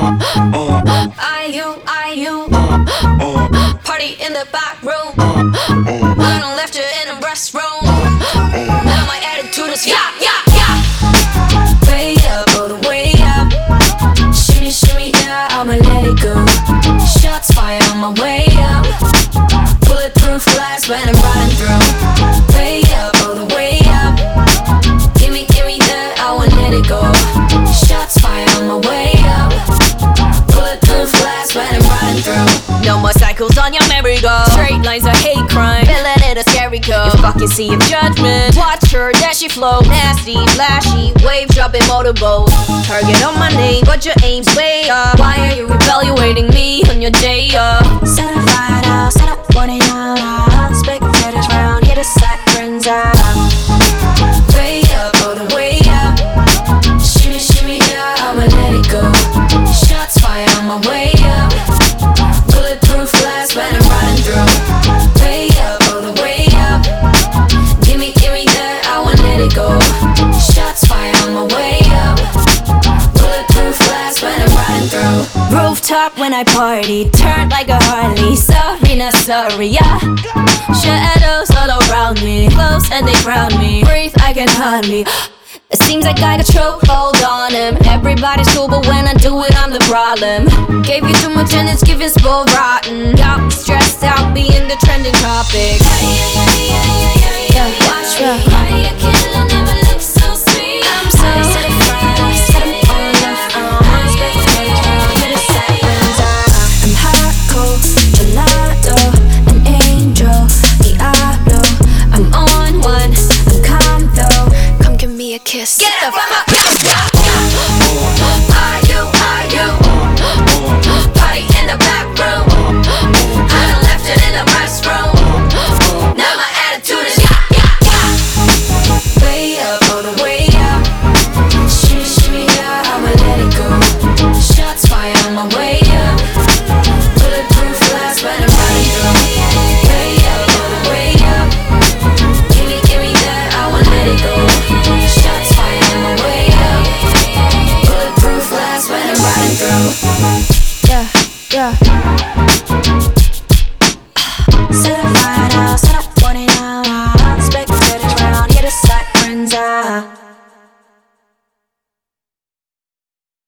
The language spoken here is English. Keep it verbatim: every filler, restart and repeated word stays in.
I you, I you. Party in the back room. I done left you in the restroom. Now my attitude is yeah, yeah, yeah. Way up, all the way up. Shimmy, shimmy, yeah, I'ma let it go. Shots fired on my way up. Bulletproof glass when I'm riding through. Way up, all the way up. Give me, give me that, I won't let it go. Shots fired on my way up. Bulletproof glass when I'm riding through. No more cycles on your merry-go. Straight lines are hate crime. Feeling it a scary code. You fucking see of judgment. Watch her dashy flow. Nasty, flashy, wave dropping motorboat. Target on my name, but your aim's way up. Why are you evaluating me on your day off? Set a fire out, set up warning out. Uh, spectators round, here to sack friends out. Way up, all the way up. Shimmy, shimmy, yeah, I'ma let it go. Shots fired on my way up. Bulletproof glass when I'm riding through. Way up, all the way up. Give me, give me that, I won't let it go. Shots fired on my way up. Bulletproof glass when I'm riding through. Rooftop when I party, turn like a Harley. Sorry, not sorry, yeah. Shadows all around me, close and they crowd me. Breathe, I can hardly. It seems like I got chokehold on him. Everybody's cool, but when I do it, I'm the problem. Gave you too much and it's giving spoil rotten. Got me stressed out, being the trending topic. Yeah, watch me. Why you killer never look so sweet? I'm so certified, set 'em on the front. Spectators round, here to sack friends out. I'm hot, cold, gelato, an angel, Diablo. I'm on one, I'm calm though. Come give me a kiss. Get the fuck up! Are you, are you? Party in the back room. I done left it in the restroom. Now my attitude is yeah, yeah, yeah. Way up, all the way up. Shimmy, shimmy, yeah, I'ma let it go. Shots fired on my way up. Bulletproof glass when I'm riding through. Way up, all the way up. Give me, give me that, I won't let it go. Shots fired on my way up. Bulletproof glass when I'm riding through. Yeah, yeah. Set a fire out.